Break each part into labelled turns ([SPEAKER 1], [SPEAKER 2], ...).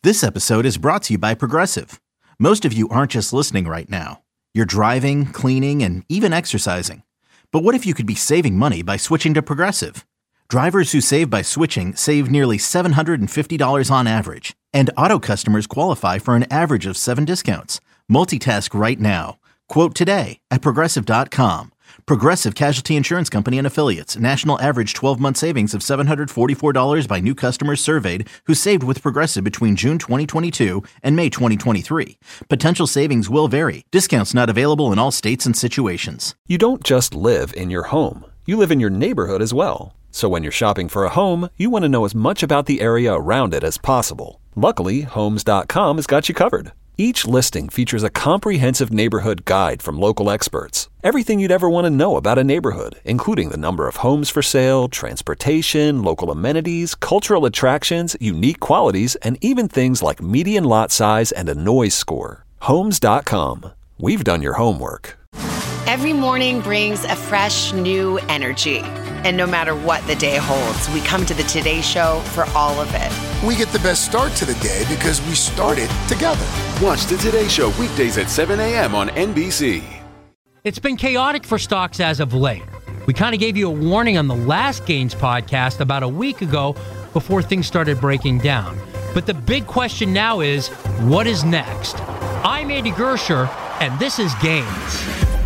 [SPEAKER 1] This episode is brought to you by Progressive. Most of you aren't just listening right now. You're driving, cleaning, and even exercising. But what if you could be saving money by switching to Progressive? Drivers who save by switching save nearly $750 on average. And auto customers qualify for an average of 7 discounts. Multitask right now. Quote today at Progressive.com. Progressive Casualty Insurance Company and Affiliates. National average 12-month savings of $744 by new customers surveyed who saved with Progressive between June 2022 and May 2023. Potential savings will vary. Discounts not available in all states and situations.
[SPEAKER 2] You don't just live in your home. You live in your neighborhood as well. So when you're shopping for a home, you want to know as much about the area around it as possible. Luckily, Homes.com has got you covered. Each listing features a comprehensive neighborhood guide from local experts. Everything you'd ever want to know about a neighborhood, including the number of homes for sale, transportation, local amenities, cultural attractions, unique qualities, and even things like median lot size and a noise score. Homes.com. We've done your homework.
[SPEAKER 3] Every morning brings a fresh, new energy. And no matter what the day holds, we come to the Today Show for all of it.
[SPEAKER 4] We get the best start to the day because we started together.
[SPEAKER 5] Watch the Today Show weekdays at 7 a.m. on NBC.
[SPEAKER 6] It's been chaotic for stocks as of late. We kind of gave you a warning on the last Gains podcast about a week ago before things started breaking down. But the big question now is, what is next? I'm Andy Gersher, and this is Gains.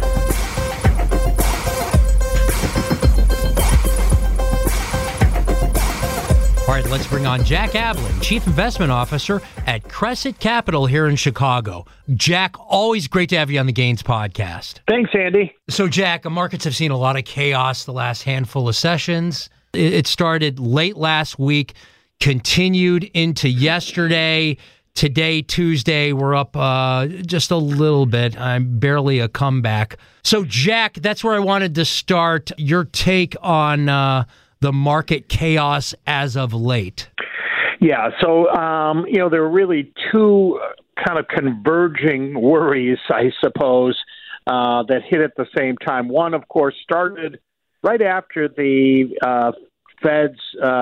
[SPEAKER 6] All right, let's bring on Jack Ablin, Chief Investment Officer at Crescent Capital here in Chicago. Jack, always great to have you on the Gains podcast.
[SPEAKER 7] Thanks, Andy.
[SPEAKER 6] So, Jack, markets have seen a lot of chaos the last handful of sessions. It started late last week, continued into yesterday. Today, Tuesday, we're up just a little bit. I'm barely a comeback. So, Jack, that's where I wanted to start. Your take on the market chaos as of late.
[SPEAKER 7] Yeah, so, there are really two kind of converging worries, I suppose, that hit at the same time. One, of course, started right after the Fed's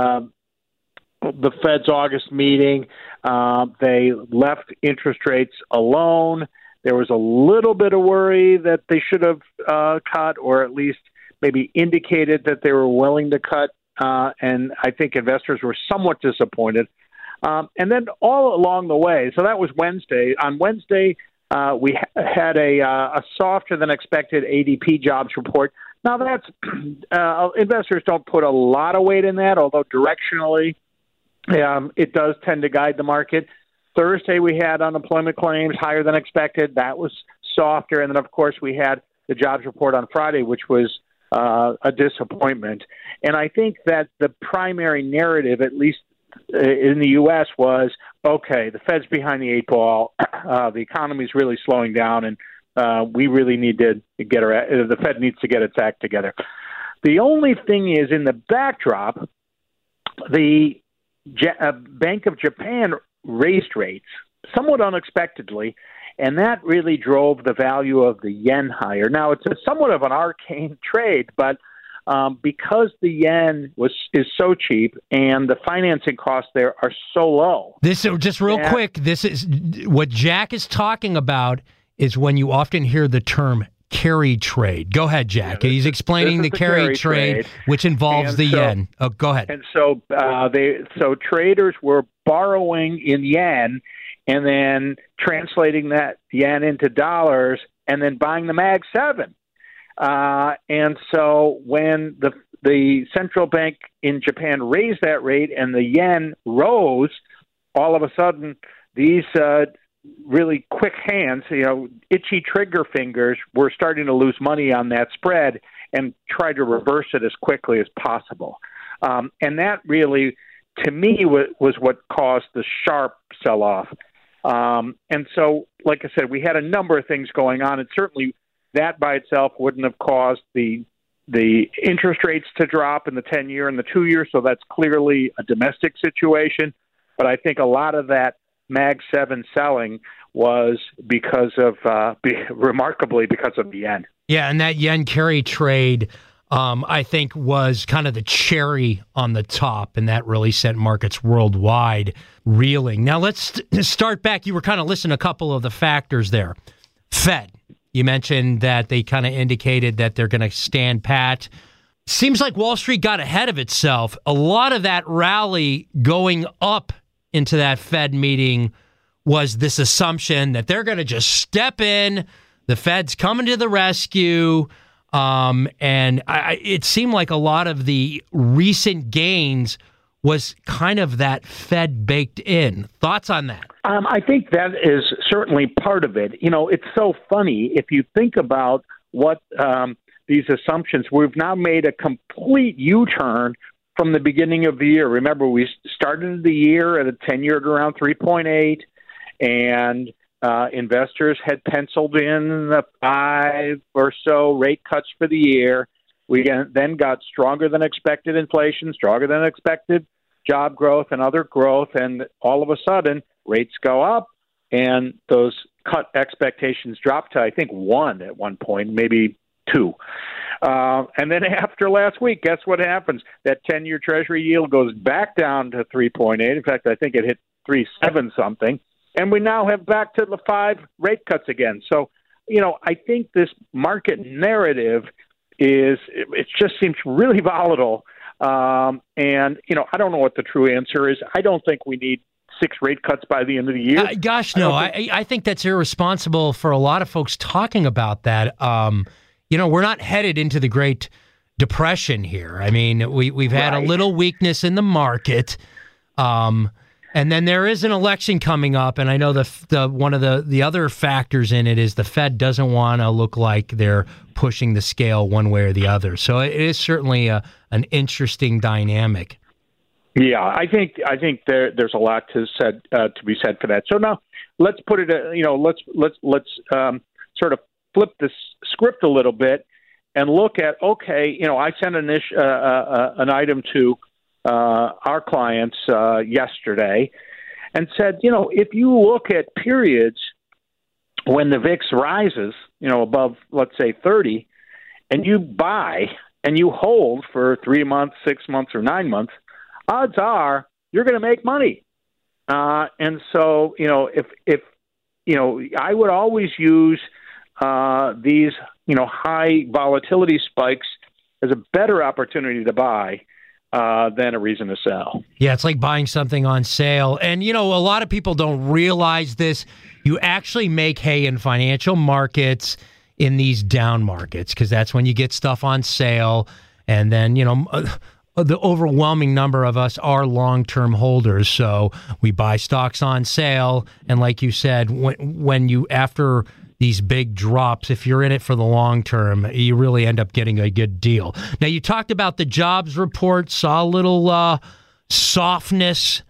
[SPEAKER 7] August meeting. They left interest rates alone. There was a little bit of worry that they should have cut, or at least maybe indicated that they were willing to cut, and I think investors were somewhat disappointed. And then all along the way, so that was Wednesday. On Wednesday, we had a softer than expected ADP jobs report. Now, that's investors don't put a lot of weight in that, although directionally it does tend to guide the market. Thursday, we had unemployment claims higher than expected. That was softer. And then, of course, we had the jobs report on Friday, which was a disappointment. And I think that the primary narrative, at least in the U.S., was, okay, the Fed's behind the eight ball. The economy's really slowing down, and we really need to the Fed needs to get its act together. The only thing is, in the backdrop, the Bank of Japan raised rates somewhat unexpectedly, and that really drove the value of the yen higher. Now, it's somewhat of an arcane trade, but because the yen is so cheap and the financing costs there are so low.
[SPEAKER 6] This just real quick. This is what Jack is talking about. Is when you often hear the term carry trade. Go ahead, Jack. He's explaining the carry trade, which involves the yen. Oh, go ahead.
[SPEAKER 7] And so so traders were borrowing in yen and then translating that yen into dollars and then buying the Mag 7. And so when the central bank in Japan raised that rate and the yen rose, all of a sudden these really quick hands, itchy trigger fingers, were starting to lose money on that spread and try to reverse it as quickly as possible. And that really, to me, was what caused the sharp sell-off. And so, like I said, we had a number of things going on, and certainly that by itself wouldn't have caused the interest rates to drop in the 10-year and the 2-year, so that's clearly a domestic situation. But I think a lot of that Mag 7 selling was remarkably because of the yen.
[SPEAKER 6] Yeah, and that yen carry trade I think was kind of the cherry on the top, and that really sent markets worldwide reeling. Now let's start back. You were kind of listing a couple of the factors there. Fed, you mentioned that they kind of indicated that they're going to stand pat. Seems like Wall Street got ahead of itself. A lot of that rally going up into that Fed meeting was this assumption that they're going to just step in, the Fed's coming to the rescue, it seemed like a lot of the recent gains was kind of that Fed baked in. Thoughts on that?
[SPEAKER 7] I think that is certainly part of it. You know, it's so funny. If you think about what these assumptions, we've now made a complete U-turn from the beginning of the year. Remember, we started the year at a 10-year at around 3.8, and investors had penciled in the 5 or so rate cuts for the year. We then got stronger than expected inflation, stronger than expected job growth and other growth, and all of a sudden rates go up, and those cut expectations drop to, I think, 1 at one point, maybe 2. And then after last week, guess what happens? That 10-year Treasury yield goes back down to 3.8. In fact, I think it hit 3.7 something. And we now have back to the 5 rate cuts again. So, you know, I think this market narrative it just seems really volatile. And, you know, I don't know what the true answer is. I don't think we need 6 rate cuts by the end of the year.
[SPEAKER 6] I think that's irresponsible for a lot of folks talking about that. You know, we're not headed into the Great Depression here. I mean, we've had a little weakness in the market. And then there is an election coming up, and I know the one of the other factors in it is the Fed doesn't want to look like they're pushing the scale one way or the other. So it is certainly an interesting dynamic.
[SPEAKER 7] Yeah, I think there's a lot to be said for that. So now let's put it. Let's sort of flip the script a little bit and look at. Okay, you know, I sent an item to our clients yesterday and said, you know, if you look at periods when the VIX rises, you know, above, let's say, 30, and you buy and you hold for 3 months, 6 months, or 9 months, odds are you're going to make money. And so, you know, if you know, I would always use these, you know, high volatility spikes as a better opportunity to buy than a reason to sell.
[SPEAKER 6] Yeah, it's like buying something on sale. And, you know, a lot of people don't realize this. You actually make hay in financial markets in these down markets because that's when you get stuff on sale. And then, you know, the overwhelming number of us are long-term holders. So we buy stocks on sale. And like you said, when you, after these big drops, if you're in it for the long term, you really end up getting a good deal. Now, you talked about the jobs report, saw a little softness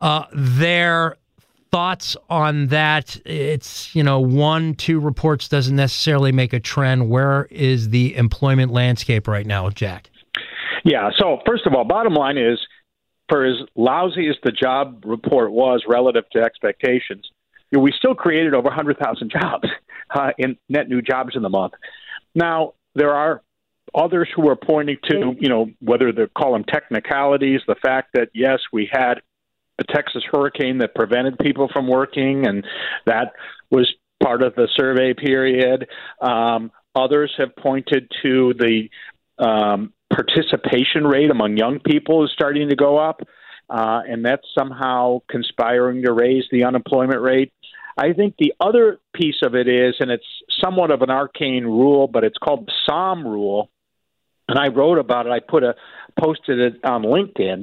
[SPEAKER 6] there. Thoughts on that? It's, you know, 1-2 reports doesn't necessarily make a trend. Where is the employment landscape right now, Jack?
[SPEAKER 7] Yeah, so first of all, bottom line is, for as lousy as the job report was relative to expectations, we still created over 100,000 jobs in net new jobs in the month. Now, there are others who are pointing to, you know, whether they call them technicalities, the fact that, yes, we had a Texas hurricane that prevented people from working, and that was part of the survey period. Others have pointed to the participation rate among young people is starting to go up, and that's somehow conspiring to raise the unemployment rate. I think the other piece of it is, and it's somewhat of an arcane rule, but it's called the SOM rule, and I wrote about it. I posted it on LinkedIn.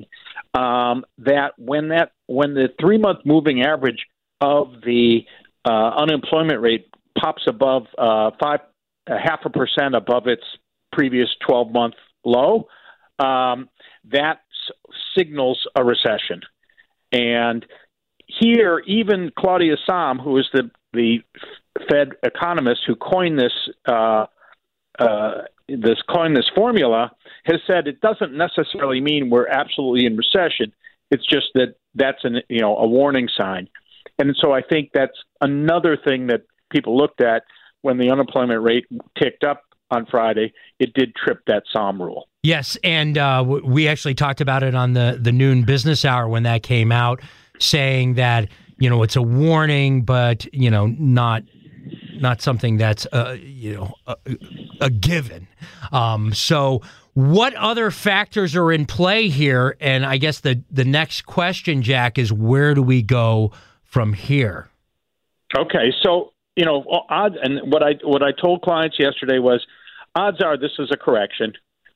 [SPEAKER 7] That when the 3-month moving average of the unemployment rate pops above 0.5% above its previous 12-month low, that signals a recession. And here, even Claudia Sahm, who is the Fed economist who coined this formula, has said it doesn't necessarily mean we're absolutely in recession. It's just that's a warning sign. And so I think that's another thing that people looked at when the unemployment rate ticked up on Friday, it did trip that SOM rule.
[SPEAKER 6] Yes, and we actually talked about it on the noon business hour when that came out, saying that, it's a warning, but, not something that's, a given. So what other factors are in play here? And I guess the next question, Jack, is where do we go from here?
[SPEAKER 7] Okay, so, odds, and what I told clients yesterday was, odds are this is a correction.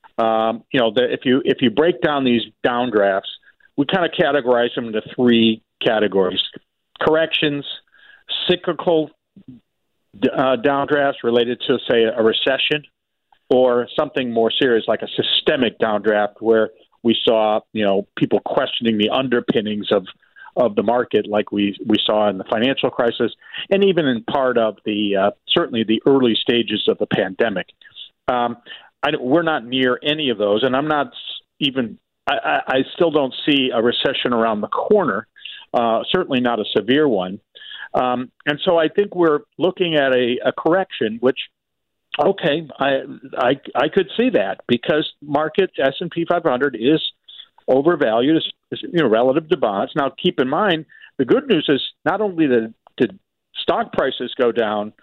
[SPEAKER 7] If you break down these downdrafts, we kind of categorize them into three categories: corrections, cyclical downdrafts related to, say, a recession, or something more serious like a systemic downdraft where we saw, people questioning the underpinnings of the market, like we saw in the financial crisis, and even in part of the certainly the early stages of the pandemic. We're not near any of those, and I'm not even. I still don't see a recession around the corner. Certainly not a severe one. And so I think we're looking at a correction, which, okay, I could see that because market S&P 500 is overvalued, relative to bonds. Now, keep in mind, the good news is not only did stock prices go down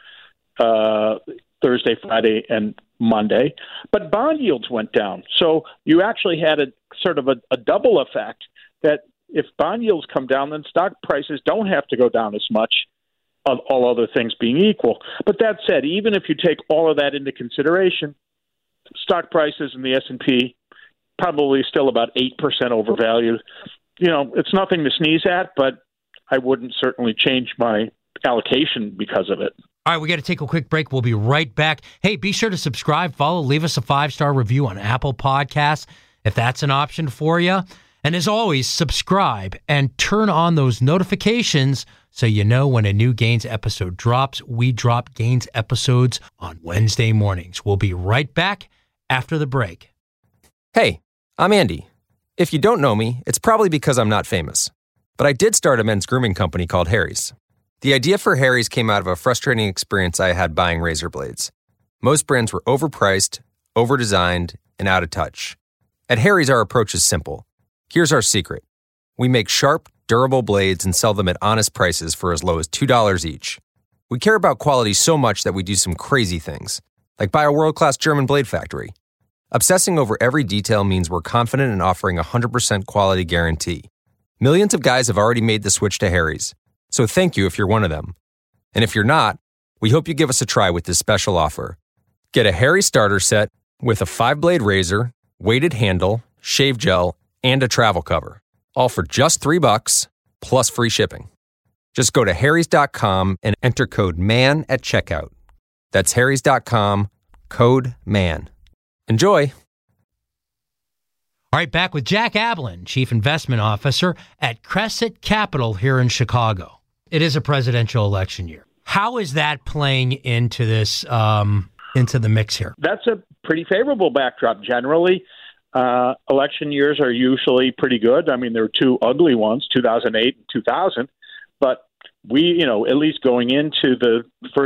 [SPEAKER 7] Thursday, Friday, and Monday, but bond yields went down. So you actually had a sort of a double effect that if bond yields come down, then stock prices don't have to go down as much, all other things being equal. But that said, even if you take all of that into consideration, stock prices in the S&P probably still about 8% overvalued. It's nothing to sneeze at, but I wouldn't certainly change my allocation because of it.
[SPEAKER 6] All right, we got to take a quick break. We'll be right back. Hey, be sure to subscribe, follow, leave us a 5-star review on Apple Podcasts if that's an option for you. And as always, subscribe and turn on those notifications so you know when a new Gains episode drops. We drop Gains episodes on Wednesday mornings. We'll be right back after the break.
[SPEAKER 8] Hey, I'm Andy. If you don't know me, it's probably because I'm not famous. But I did start a men's grooming company called Harry's. The idea for Harry's came out of a frustrating experience I had buying razor blades. Most brands were overpriced, overdesigned, and out of touch. At Harry's, our approach is simple. Here's our secret. We make sharp, durable blades and sell them at honest prices for as low as $2 each. We care about quality so much that we do some crazy things, like buy a world-class German blade factory. Obsessing over every detail means we're confident in offering a 100% quality guarantee. Millions of guys have already made the switch to Harry's, so thank you if you're one of them. And if you're not, we hope you give us a try with this special offer. Get a Harry's starter set with a 5-blade razor, weighted handle, shave gel, and a travel cover, all for just $3 plus free shipping. Just go to harrys.com and enter code MAN at checkout. That's harrys.com, code MAN. Enjoy.
[SPEAKER 6] All right, back with Jack Ablin, Chief Investment Officer at Crescent Capital here in Chicago. It is a presidential election year. How is that playing into this, into the mix here?
[SPEAKER 7] That's a pretty favorable backdrop. Generally, election years are usually pretty good. I mean, there were two ugly ones, 2008 and 2000, but we, at least going into the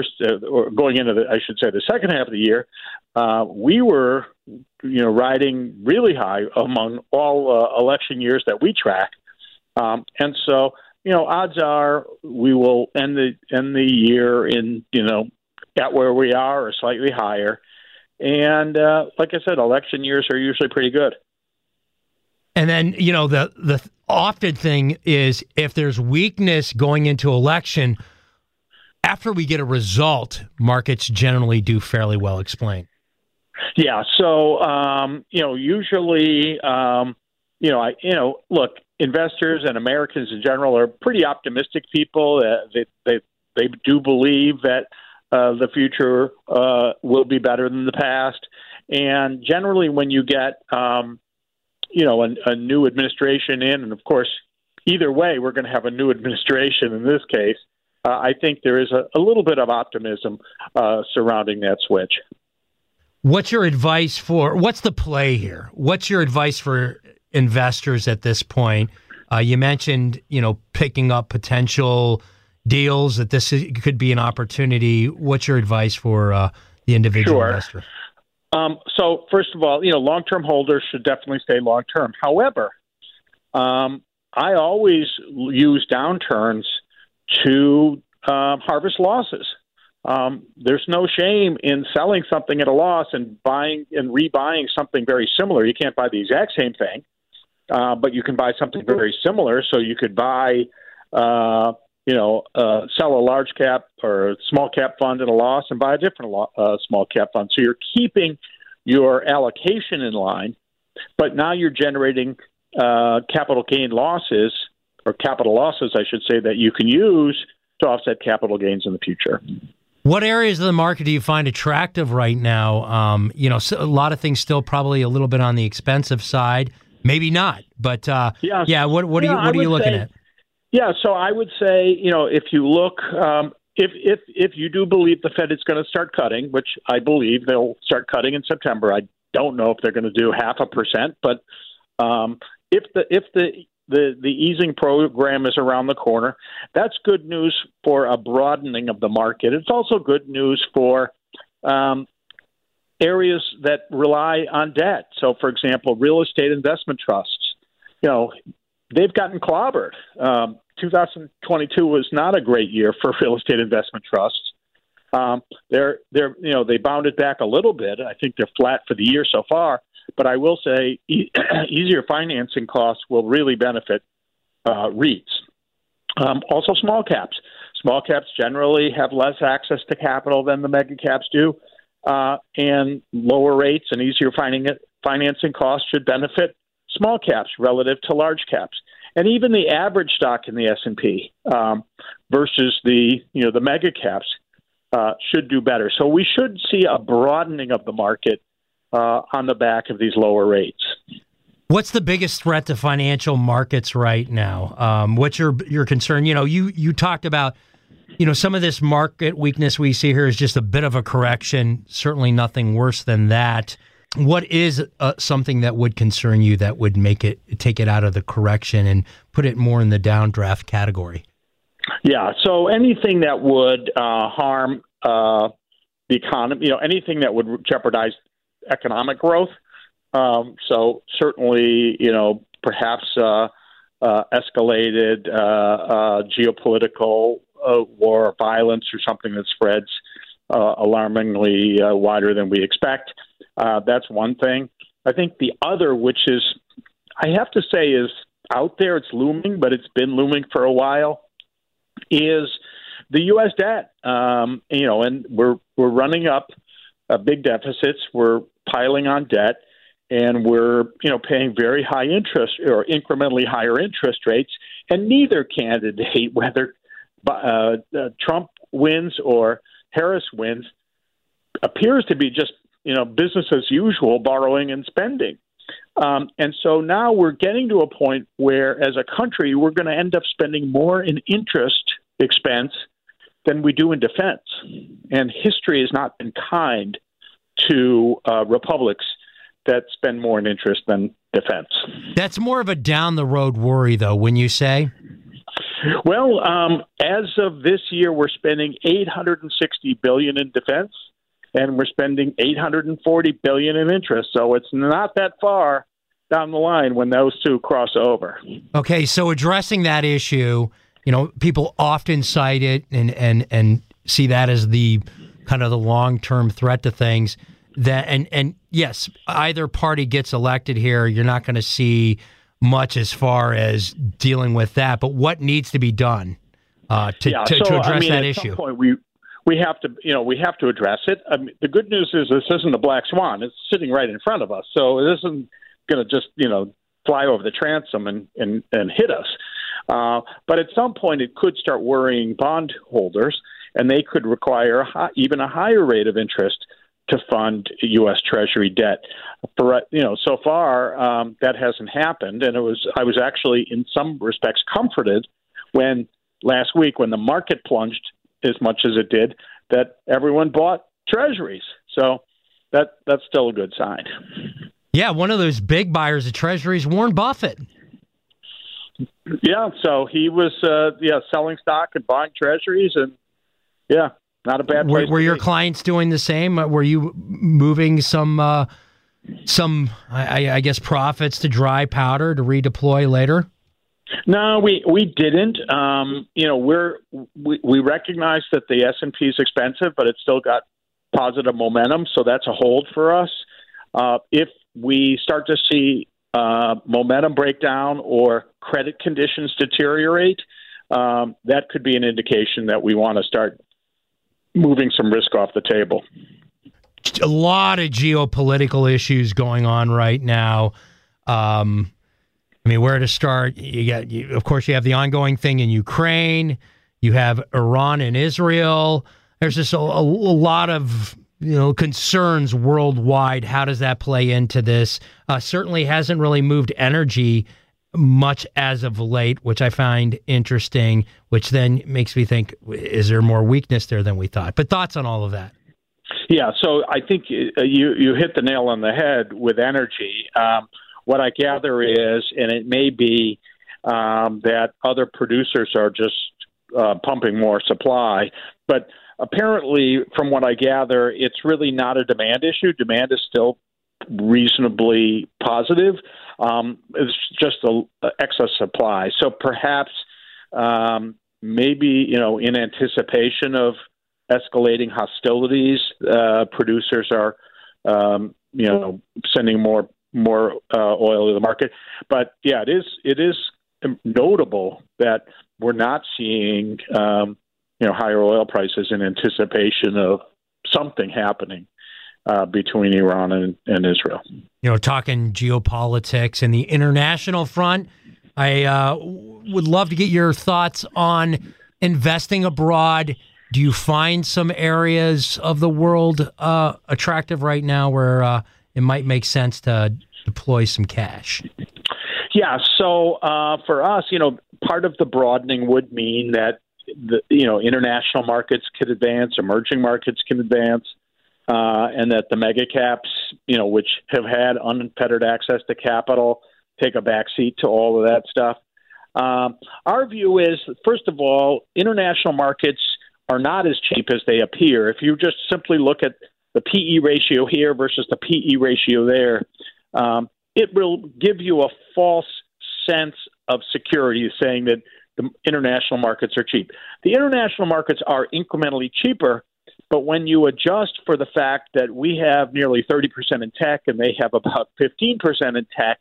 [SPEAKER 7] the second half of the year, we were, riding really high among all election years that we track. And so, odds are we will end the year in, at where we are or slightly higher. And like I said, election years are usually pretty good.
[SPEAKER 6] And then, the often thing is if there's weakness going into election, after we get a result, markets generally do fairly well explain. Yeah.
[SPEAKER 7] So, usually, look, investors and Americans in general are pretty optimistic people. They do believe that the future will be better than the past. And generally, when you get, a new administration in, and of course, either way, we're going to have a new administration in this case. I think there is a little bit of optimism surrounding that switch.
[SPEAKER 6] What's the play here? What's your advice for investors at this point? You mentioned, picking up potential deals, that this could be an opportunity. What's your advice for the individual investor?
[SPEAKER 7] So first of all, long-term holders should definitely stay long-term. However, I always use downturns to harvest losses. There's no shame in selling something at a loss and buying and rebuying something very similar. You can't buy the exact same thing, but you can buy something very similar. So you could buy, sell a large cap or a small cap fund at a loss and buy a different small cap fund. So you're keeping your allocation in line, but now you're generating capital gain losses, or capital losses, I should say, that you can use to offset capital gains in the future.
[SPEAKER 6] What areas of the market do you find attractive right now? So a lot of things still probably a little bit on the expensive side, maybe not. But what are you looking at?
[SPEAKER 7] Yeah, so I would say, if you look, if you do believe the Fed is going to start cutting, which I believe they'll start cutting in September. I don't know if they're going to do 0.5%, but if the easing program is around the corner, that's good news for a broadening of the market. It's also good news for areas that rely on debt. So, for example, real estate investment trusts, they've gotten clobbered. 2022 was not a great year for real estate investment trusts. They bounded back a little bit. I think they're flat for the year so far. But I will say easier financing costs will really benefit REITs. Also small caps. Small caps generally have less access to capital than the mega caps do, and lower rates and easier financing costs should benefit small caps relative to large caps. And even the average stock in the S&P versus the mega caps should do better. So we should see a broadening of the market on the back of these lower rates.
[SPEAKER 6] What's the biggest threat to financial markets right now? What's your concern? You talked about, some of this market weakness we see here is just a bit of a correction, certainly nothing worse than that. What is something that would concern you that would take it out of the correction and put it more in the downdraft category?
[SPEAKER 7] Yeah, so anything that would harm the economy, anything that would jeopardize economic growth. So certainly, perhaps escalated geopolitical war or violence or something that spreads alarmingly wider than we expect. That's one thing. I think the other, which is, I have to say, is out there, it's looming, but it's been looming for a while, is the U.S. debt. And we're running up big deficits. We're piling on debt, and we're paying very high interest or incrementally higher interest rates. And neither candidate, whether Trump wins or Harris wins, appears to be just business as usual, borrowing and spending. And so now we're getting to a point where, as a country, we're going to end up spending more in interest expense than we do in defense. And history has not been kind to republics that spend more in interest than defense.
[SPEAKER 6] That's more of a down-the-road worry, though, when you say?
[SPEAKER 7] Well, as of this year, we're spending $860 billion in defense, and we're spending $840 billion in interest. So it's not that far down the line when those two cross over. Okay,
[SPEAKER 6] so addressing that issue, people often cite it and see that as the kind of the long-term threat to things. That and yes, either party gets elected here, you're not going to see much as far as dealing with that. But what needs to be done to address that issue?
[SPEAKER 7] At some point we have to address it. I mean, the good news is this isn't a black swan; it's sitting right in front of us. So it isn't going to just fly over the transom and hit us. But at some point, it could start worrying bondholders, and they could require even a higher rate of interest to fund U.S. Treasury debt. So far that hasn't happened, and I was actually in some respects comforted when last week, when the market plunged as much as it did, that everyone bought Treasuries. So that's still a good sign.
[SPEAKER 6] Yeah, one of those big buyers of Treasuries, Warren Buffett.
[SPEAKER 7] Yeah, so he was selling stock and buying Treasuries, and Not a bad place.
[SPEAKER 6] Were your clients doing the same? Were you moving some I guess profits to dry powder to redeploy later?
[SPEAKER 7] No, we didn't. We recognize that the S&P is expensive, but it's still got positive momentum, so that's a hold for us. If we start to see momentum breakdown or credit conditions deteriorate, that could be an indication that we want to start moving some risk off the table.
[SPEAKER 6] A lot of geopolitical issues going on right now. Where to start? Of course, you have the ongoing thing in Ukraine. You have Iran and Israel. There's just a lot of concerns worldwide. How does that play into this? Certainly hasn't really moved energy much as of late, which I find interesting, which then makes me think, is there more weakness there than we thought? But thoughts on all of that?
[SPEAKER 7] Yeah, so I think you hit the nail on the head with energy. What I gather is, and it may be that other producers are just pumping more supply, but apparently, from what I gather, it's really not a demand issue. Demand is still reasonably positive. It's just an excess supply. So perhaps maybe, in anticipation of escalating hostilities, producers are, sending more oil to the market. But yeah, it is notable that we're not seeing higher oil prices in anticipation of something happening between Iran and Israel.
[SPEAKER 6] Talking geopolitics and the international front, I would love to get your thoughts on investing abroad. Do you find some areas of the world attractive right now where it might make sense to deploy some cash?
[SPEAKER 7] Yeah, so for us, part of the broadening would mean that international markets could advance, emerging markets can advance, and that the mega caps, which have had unfettered access to capital, take a backseat to all of that stuff. Our view is, first of all, international markets are not as cheap as they appear. If you just simply look at the PE ratio here versus the PE ratio there, it will give you a false sense of security, saying that the international markets are cheap. The international markets are incrementally cheaper, but when you adjust for the fact that we have nearly 30% in tech and they have about 15% in tech,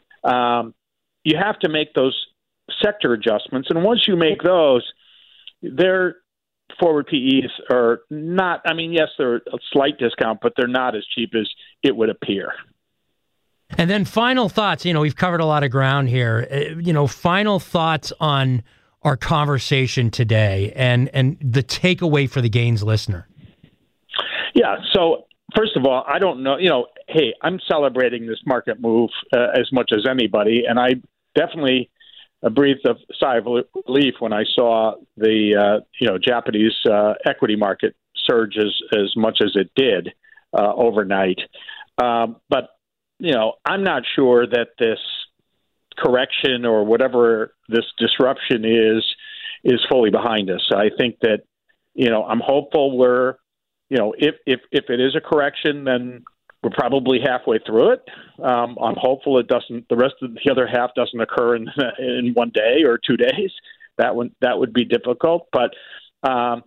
[SPEAKER 7] you have to make those sector adjustments. And once you make those, their forward PEs are not, yes, they're a slight discount, but they're not as cheap as it would appear.
[SPEAKER 6] And then final thoughts, we've covered a lot of ground here. Final thoughts on our conversation today and the takeaway for the Gains listener. Yeah,
[SPEAKER 7] so first of all, I don't know, hey, I'm celebrating this market move as much as anybody, and I definitely breathed a sigh of relief when I saw the Japanese equity market surge as much as it did overnight. But I'm not sure that this correction or whatever this disruption is fully behind us. I think that, I'm hopeful we're, if it is a correction, then we're probably halfway through it. I'm hopeful it doesn't, the rest of the other half doesn't occur in 1 day or 2 days. That would be difficult. But, I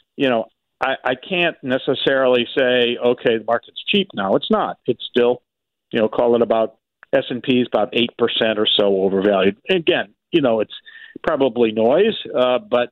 [SPEAKER 7] can't necessarily say, okay, the market's cheap now. It's not. It's still, call it about S&P is about 8% or so overvalued. Again, it's probably noise, but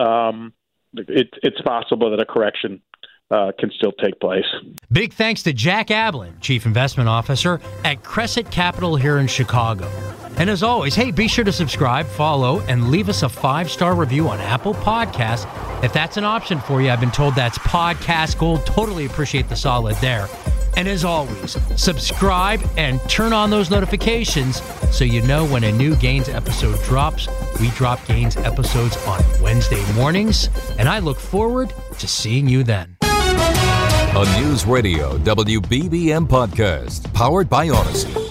[SPEAKER 7] it's possible that a correction can still take place.
[SPEAKER 6] Big thanks to Jack Ablin, Chief Investment Officer at Crescent Capital here in Chicago. And as always, hey, be sure to subscribe, follow, and leave us a 5-star review on Apple Podcasts. If that's an option for you, I've been told that's podcast gold. Totally appreciate the solid there. And as always, subscribe and turn on those notifications so you know when a new Gains episode drops. We drop Gains episodes on Wednesday mornings, and I look forward to seeing you then.
[SPEAKER 9] A News Radio WBBM podcast powered by Odyssey.